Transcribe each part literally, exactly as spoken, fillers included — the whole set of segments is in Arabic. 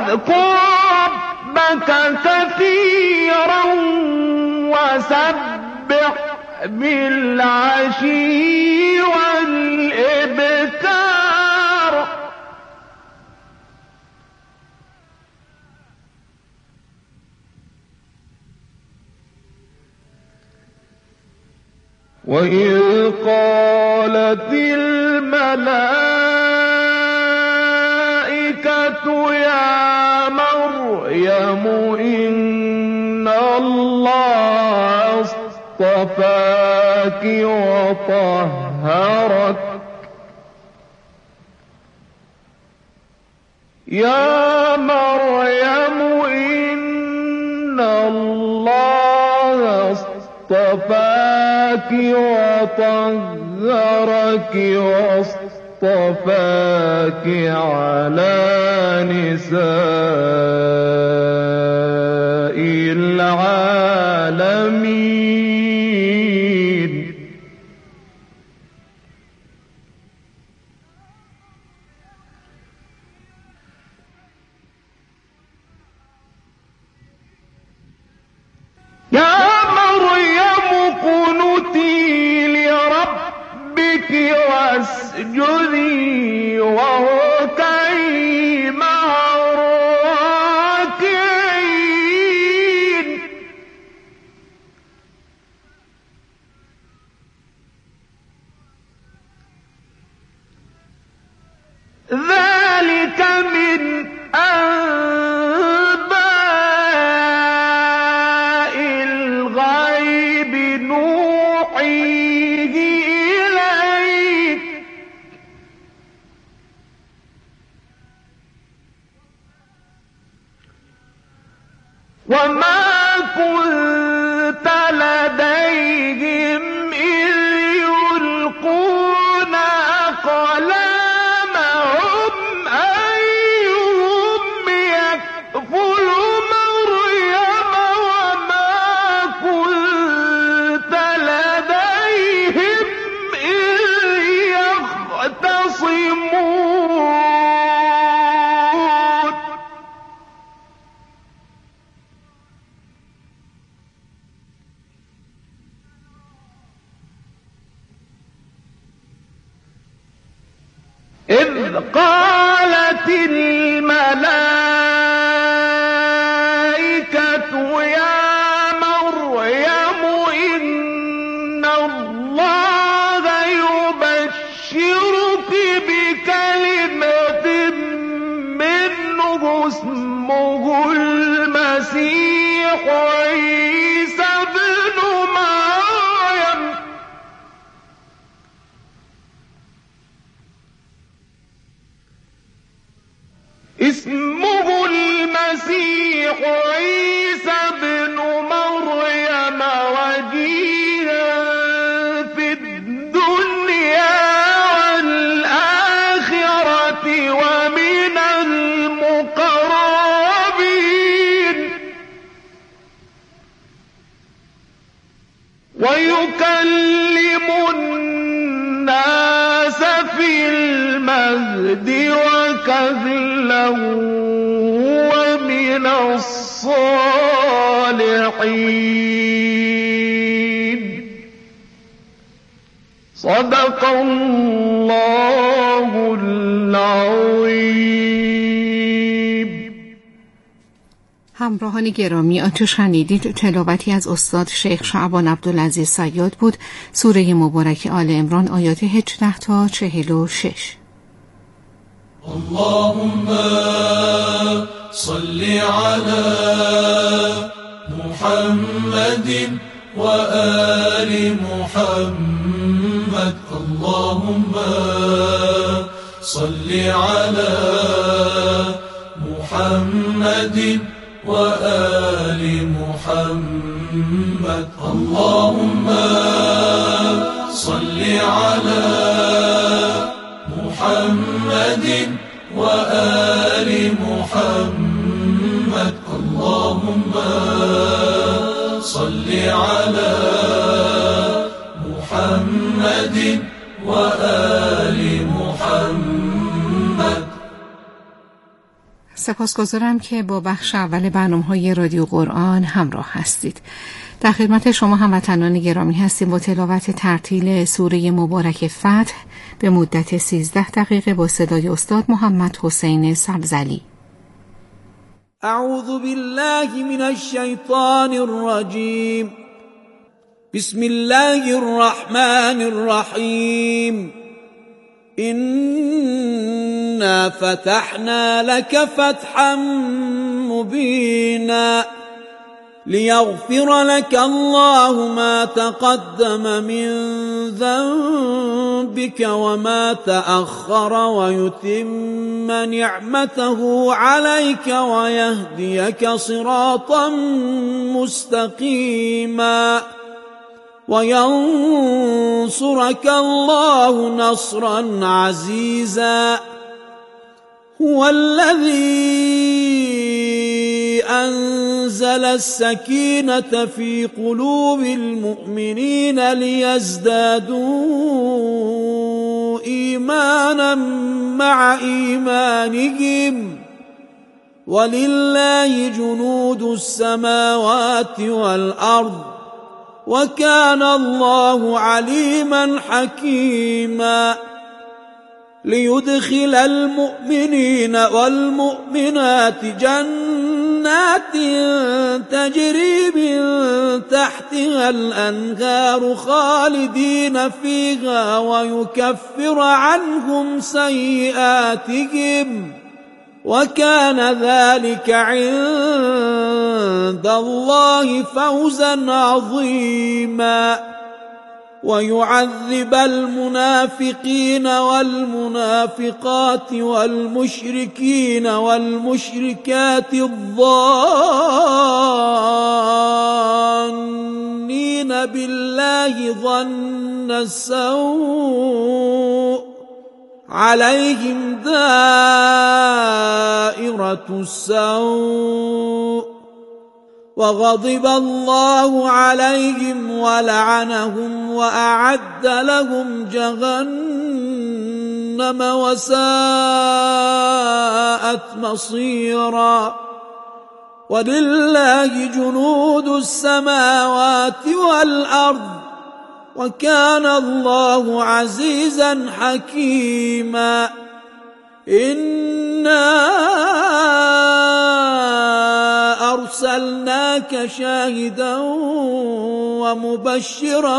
واذكر ربك كثيرا وسبح بالعشي والإبكار. وإذ قالت الملائكة يا مريم إن الله اصطفاك وطهرك يا مريم إن الله اصطفاك وطهرك واصطفاك على نساء العالمين. يا مريم اقنتي لربك واسجدي واركعي مع الراكعين. ذلك من أنباء الغيب نوحيه إليك وما كنت لديهم إذ يلقون أقلامهم أيهم يكفل مريم وما كنت لديهم إذ يختصمون. إذ قالت الملائكة يا مريم إن الله يبشرك بكلمة منه اسمه المسيح عيسى ابن مريم اسمه المسيح عيسى ابن مريم وجيها في الدنيا والآخرة ومن المقربين ويكلم الناس في المهد وكهلا ومن الصالحين. صدق الله العظيم. همراهان گرامی، آنچه شنیدید تلاوتی از استاد شیخ شعبان عبدالعزیز صیاد بود. سوره مبارک آل عمران آیات هجده تا چهل و شش. اللهم صل على محمد وآل محمد. اللهم صل على محمد وآل محمد. اللهم صل على محمد وآل محمد. اللهم صل على محمد وآل محمد. سپاسگزارم که با بخش اول برنامه‌های رادیو قرآن همراه هستید. در خدمت شما هموطنان گرامی هستیم با تلاوت ترتیل سوره مبارک فتح به مدت سیزده دقیقه با صدای استاد محمد حسین سبزلی. اعوذ بالله من الشیطان الرجیم. بسم الله الرحمن الرحیم. إنا فتحنا لك فتحا مبينا ليغفر لك الله ما تقدم من ذنبك وما تأخر ويتم نعمته عليك ويهديك صراطا مستقيما وينصرك الله نصرا عزيزا هو الذي أنزل السكينة في قلوب المؤمنين ليزدادوا إيمانا مع إيمانهم ولله جنود السماوات والأرض وكان الله عليما حكيما ليدخل المؤمنين والمؤمنات جنات تجري من تحتها الأنهار خالدين فيها ويكفر عنهم سيئاتهم وكان ذلك عند الله فوزا عظيما ويعذب المنافقين والمنافقات والمشركين والمشركات الظانين بالله ظن السوء عليهم دائرة السوء وغضب الله عليهم ولعنهم وأعد لهم جهنم وساءت مصيرا ولله جنود السماوات والأرض وكان الله عزيزا حكيما إنا أرسلناك شاهدا ومبشرا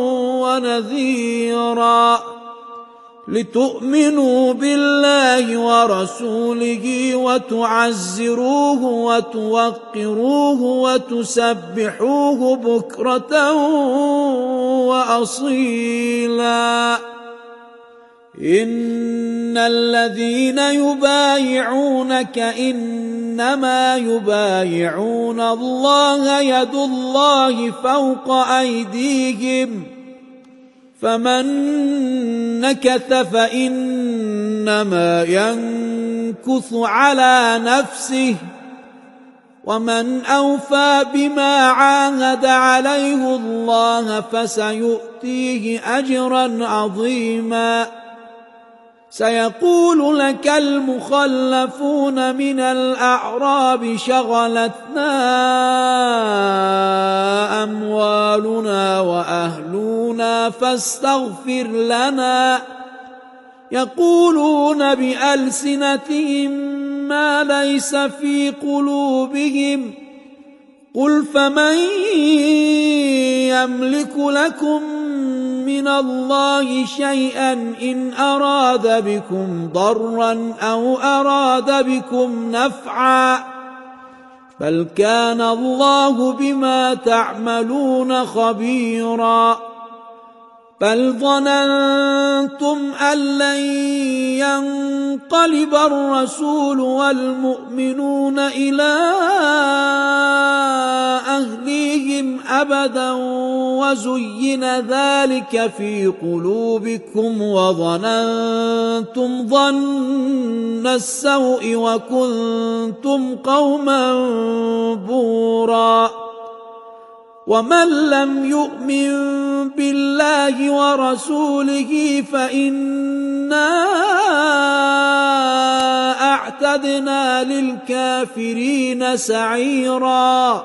ونذيرا لتؤمنوا بالله ورسوله وتعزروه وتوقروه وتسبحوه بكرة وأصيلا إن الذين يبايعونك إنما يبايعون الله يد الله فوق أيديهم فمن نكث فإنما ينكث على نفسه ومن أوفى بما عاهد عليه الله فسيؤتيه أجرا عظيما سيقول لك المخلفون من الأعراب شغلتنا أموالنا وأهلنا فاستغفر لنا يقولون بألسنتهم ما ليس في قلوبهم قل فمن يملك لكم من الله شيئا إن أراد بكم ضرا أو أراد بكم نفعا بل كان الله بما تعملون خبيرا بل ظننتم أن لن ينقلب الرسول والمؤمنون إلى أهليهم أبدا وزين ذلك في قلوبكم وظننتم ظن السوء وكنتم قوما بورا ومن لم يؤمن بالله ورسوله فإنا أعتدنا للكافرين سعيرا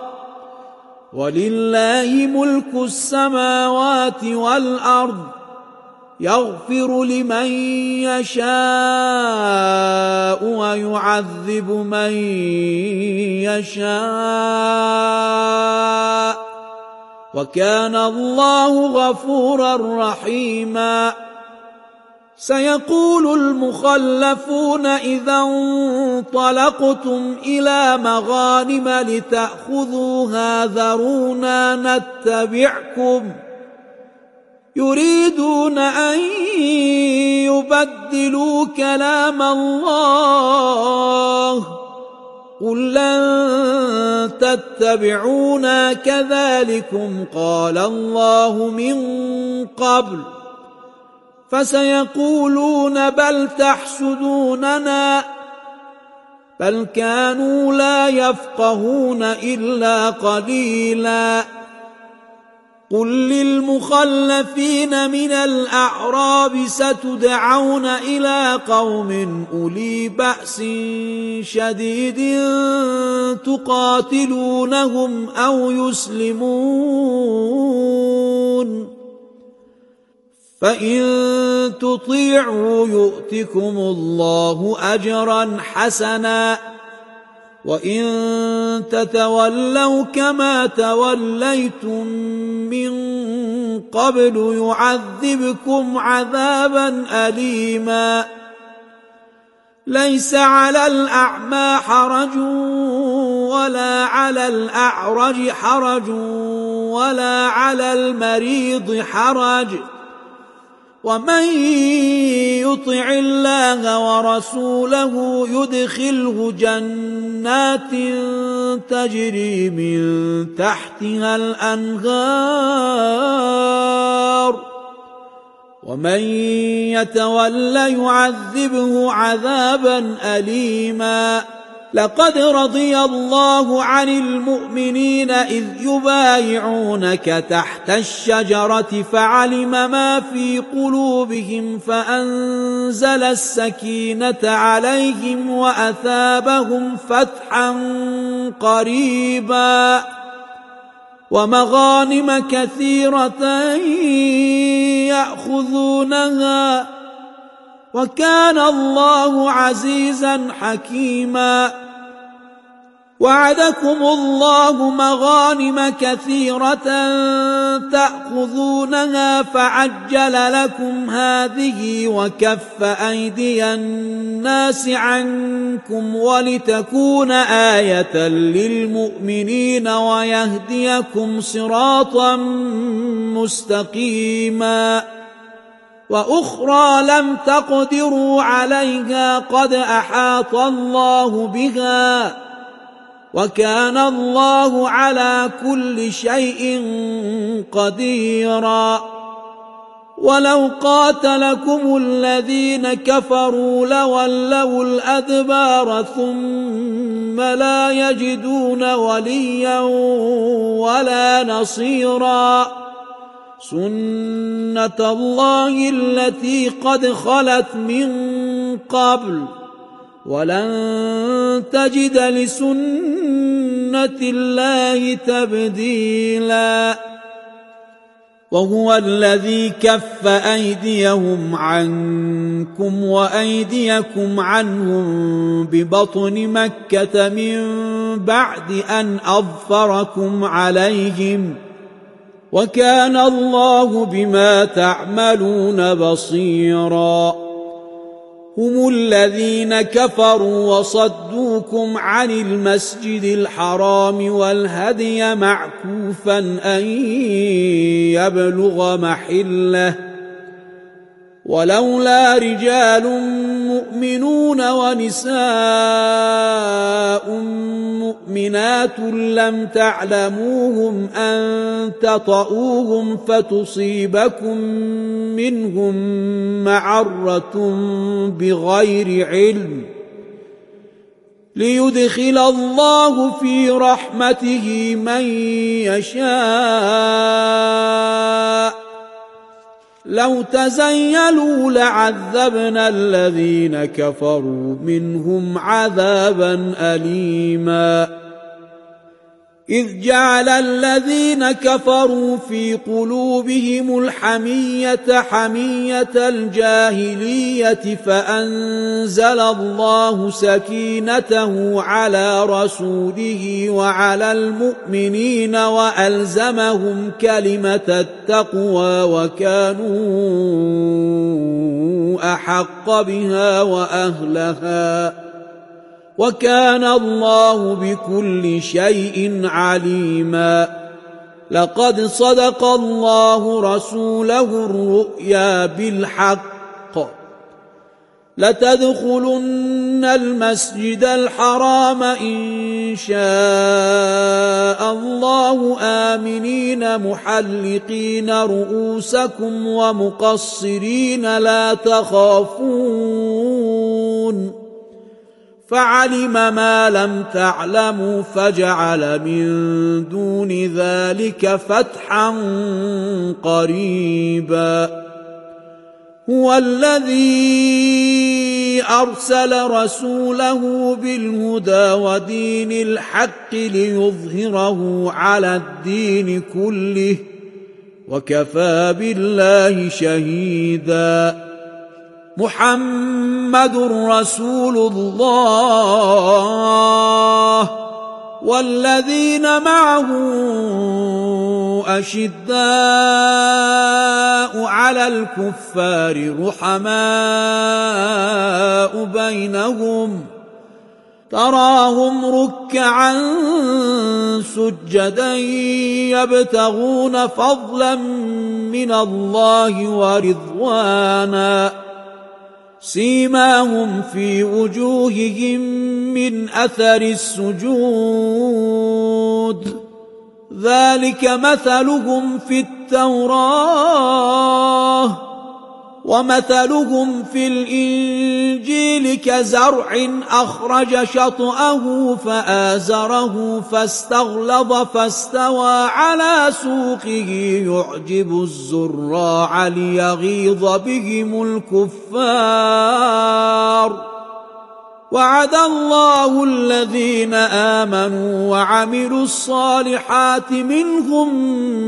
ولله ملك السماوات والأرض يغفر لمن يشاء ويعذب من يشاء وكان الله غفورا رحيما سيقول المخلفون إذا انطلقتم إلى مغانم لتأخذوها ذرونا نتبعكم يريدون أن يبدلوا كلام الله قل لن تتبعونا كذلكم قال الله من قبل فسيقولون بل تحسدوننا بل كانوا لا يفقهون إلا قليلا قل للمخلفين من الأعراب ستدعون إلى قوم أولي بأس شديد تقاتلونهم أو يسلمون فإن تطيعوا يؤتكم الله أجرا حسنا وإن تتولوا كما توليتم من قبل يعذبكم عذابا أليما ليس على الأعمى حرج ولا على الأعرج حرج ولا على المريض حرج ومن يطع الله ورسوله يدخله جنات تجري من تحتها الأنهار ومن يتول يعذبه عذابا أليما لقد رضي الله عن المؤمنين إذ يبايعونك تحت الشجرة فعلم ما في قلوبهم فأنزل السكينة عليهم وأثابهم فتحا قريبا ومغانم كثيرة يأخذونها وكان الله عزيزا حكيما وعدكم الله مغانم كثيرة تأخذونها فعجل لكم هذه وكف أيدي الناس عنكم ولتكون آية للمؤمنين ويهديكم صراطا مستقيما وأخرى لم تقدروا عليها قد أحاط الله بها وكان الله على كل شيء قديرا ولو قاتلكم الذين كفروا لولوا الأدبار ثم لا يجدون وليا ولا نصيرا سنة الله التي قد خلت من قبل ولن تجد لسنة الله تبديلا وهو الذي كف أيديهم عنكم وأيديكم عنهم ببطن مكة من بعد أن أظفركم عليهم وكان الله بما تعملون بصيرا هم الذين كفروا وصدوكم عن المسجد الحرام والهدي معكوفا أن يبلغ محله ولولا رجال مؤمنون ونساء مؤمنات لم تعلموهم أن تطؤوهم فتصيبكم منهم معرة بغير علم ليدخل الله في رحمته من يشاء لو تزيلوا لعذبنا الذين كفروا منهم عذابا أليما إذ جعل الذين كفروا في قلوبهم الحمية حمية الجاهلية فأنزل الله سكينته على رسوله وعلى المؤمنين وألزمهم كلمة التقوى وكانوا أحق بها وأهلها وكان الله بكل شيء عليما لقد صدق الله رسوله الرؤيا بالحق لتدخلن المسجد الحرام إن شاء الله آمنين محلقين رؤوسكم ومقصرين لا تخافون فعلم ما لم تعلموا فجعل من دون ذلك فتحا قريبا هو الذي أرسل رسوله بالهدى ودين الحق ليظهره على الدين كله وكفى بالله شهيدا محمد رسول الله والذين معه أشداء على الكفار رحماء بينهم تراهم ركعا سجدا يبتغون فضلا من الله ورضوانا سيماهم في وجوههم من أثر السجود ذلك مثلهم في التوراة ومثلهم في الإنجيل كزرع أخرج شطأه فآزره فاستغلظ فاستوى على سوقه يعجب الزراع ليغيظ بهم الكفار وعد الله الذين آمنوا وعملوا الصالحات منهم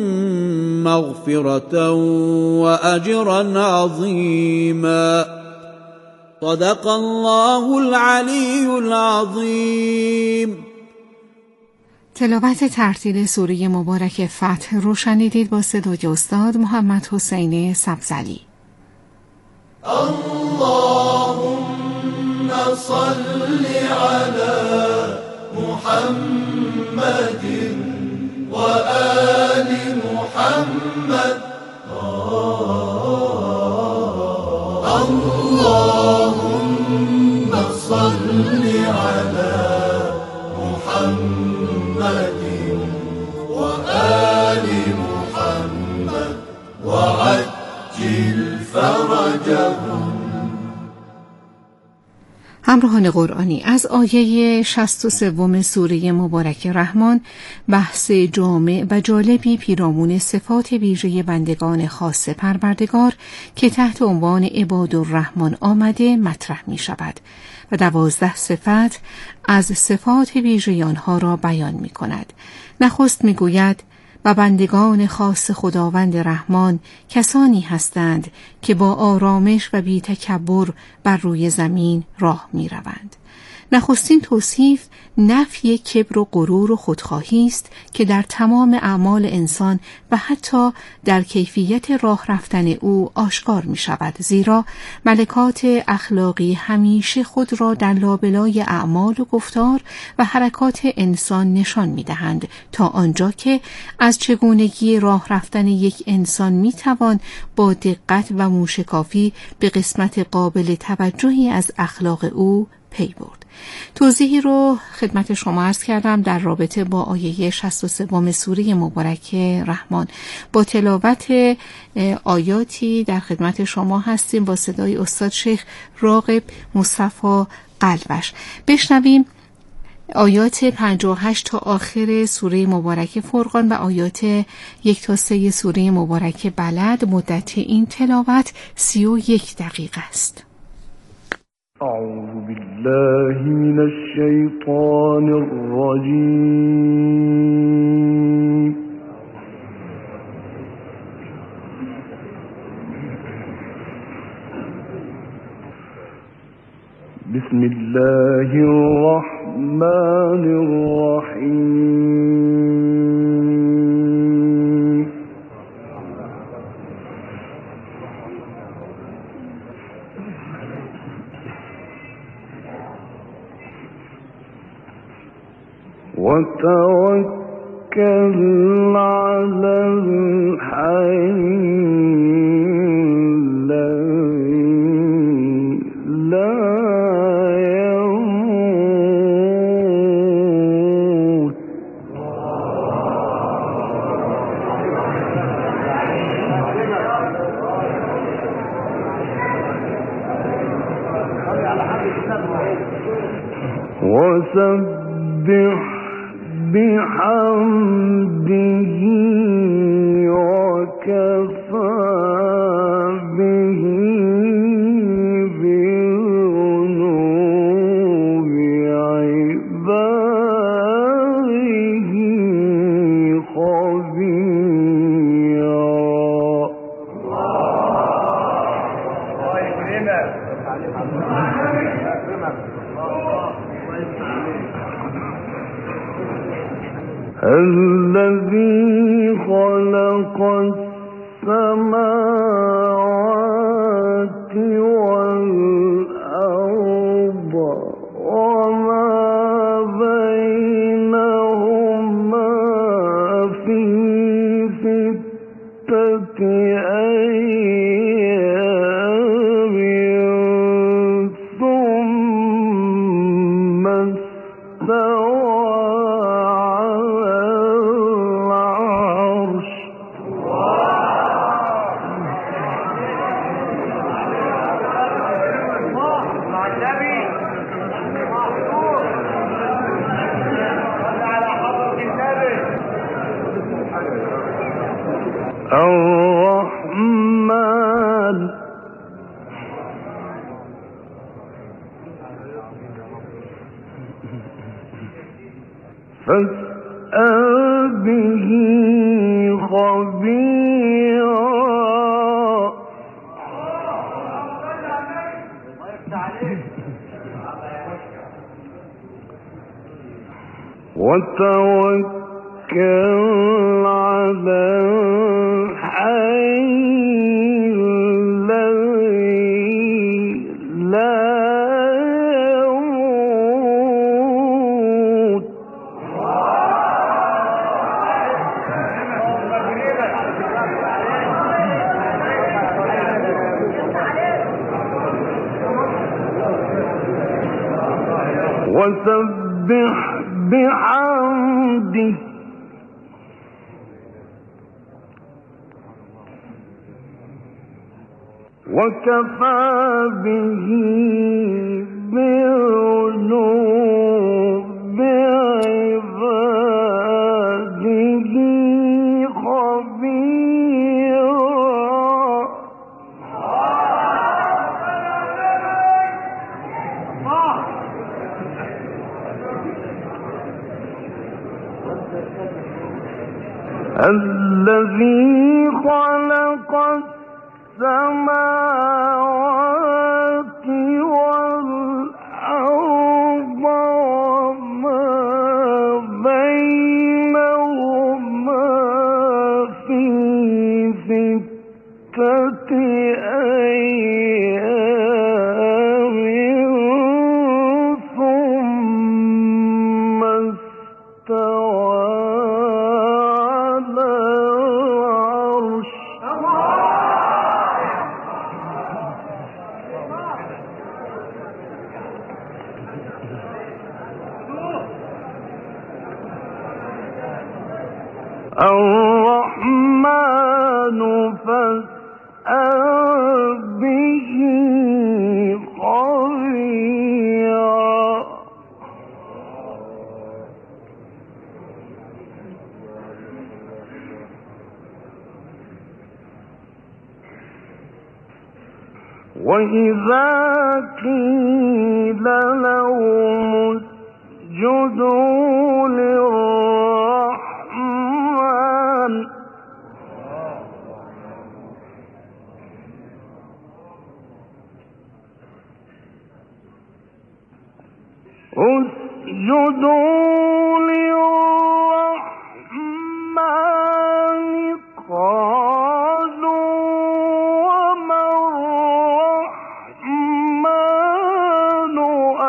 مغفرة وأجرا عظيما صدق الله العلي العظيم. تلاوت ترتیل سوره مبارک فتح رو شنیدید با صدای استاد محمد حسین سبزعلی. اللهم صل على محمد وآل محمد اللهم صل على محمد وآل محمد وعجل فرجهم. همراهان قرآنی، از آیه شصت و سه سوره مبارک رحمان بحث جامع و جالبی پیرامون صفات ویژه بندگان خاص پروردگار که تحت عنوان عبادالرحمن آمده مطرح می شود و دوازده صفت از صفات ویژه آنها را بیان می کند. نخست می گوید و بندگان خاص خداوند رحمان کسانی هستند که با آرامش و بی تکبر بر روی زمین راه می روند. نخستین توصیف نفی کبر و غرور و خودخواهی است که در تمام اعمال انسان و حتی در کیفیت راه رفتن او آشکار می شود، زیرا ملکات اخلاقی همیشه خود را در لابلای اعمال و گفتار و حرکات انسان نشان می دهند تا آنجا که از چگونگی راه رفتن یک انسان می توان با دقت و موشکافی به قسمت قابل توجهی از اخلاق او پی برد. توضیحی رو خدمت شما عرض کردم در رابطه با آیه شصت و سه سوره مبارک رحمان. با تلاوت آیاتی در خدمت شما هستیم با صدای استاد شیخ راغب مصطفی قلوش. بشنویم آیات پنجاه و هشت تا آخر سوره مبارک فرقان و آیات یک تا سه سوره مبارک بلد، مدت این تلاوت سی و یک دقیقه است. اعوذ بالله من الشیطان الرجیم. بسم الله الرحمن الرحیم. وتوكل على الحي وسبح بحمده وكفى به بذنوب عباده الذي خلق السماوات والأرض وما بينهما في ستة أيام ثم استوى الرحمن فاسأل به خبيرا وتوكل على الحي الذي لا يموت وسبح بحمده وكفى به بذنوب عباده خبيرا الذي خلق السماوات والأرض وما بينهما في ستة أيام ثم استوى على العرش الرحمن فاسأل به خبيرا وإذا قيل لهم اسجدوا للرحمن اسجدوا للرحمن قالوا وما الرحمن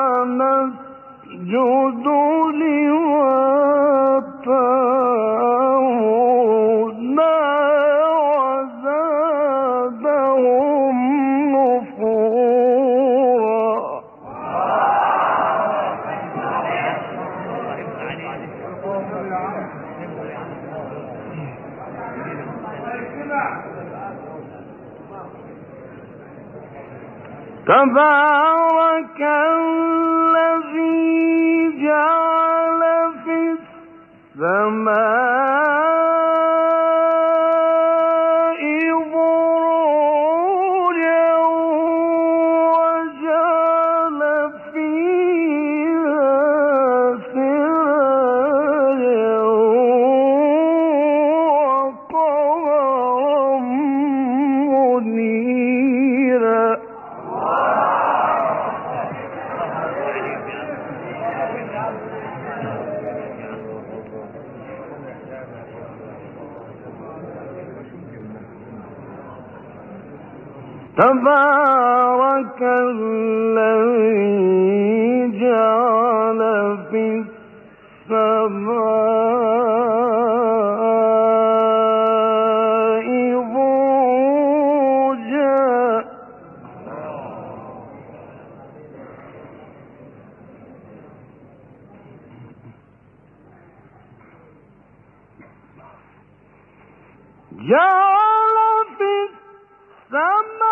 أنسجد لما تأمرنا وزادهم نفورا. تبارك الذي جعل في السماء بروجا وجعل فيها سراجا وقمرا منيرا. تبارك الذي جعل في السماء بروجا جعل في السماء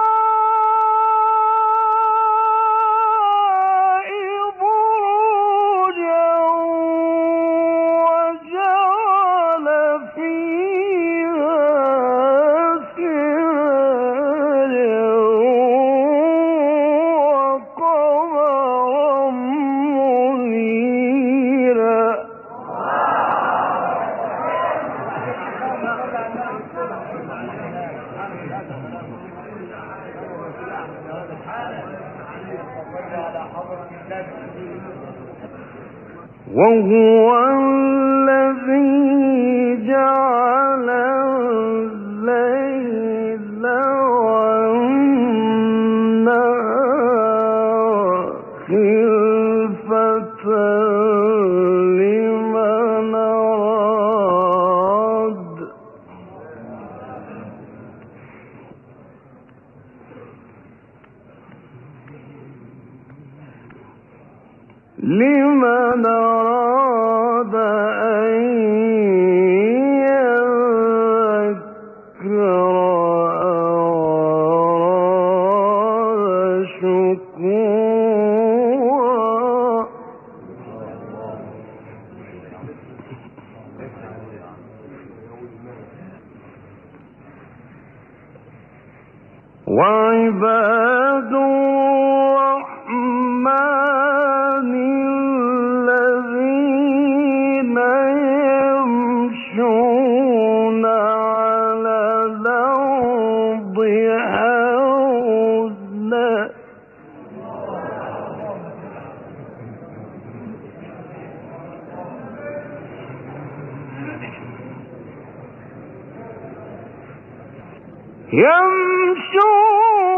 وهو الذي جعل الليل والنهار خلفة لمن أراد لمن أراد أن يذكر أراد شكورا. وعباد الرحمن الذين يمشون على الأرض هونا يمشون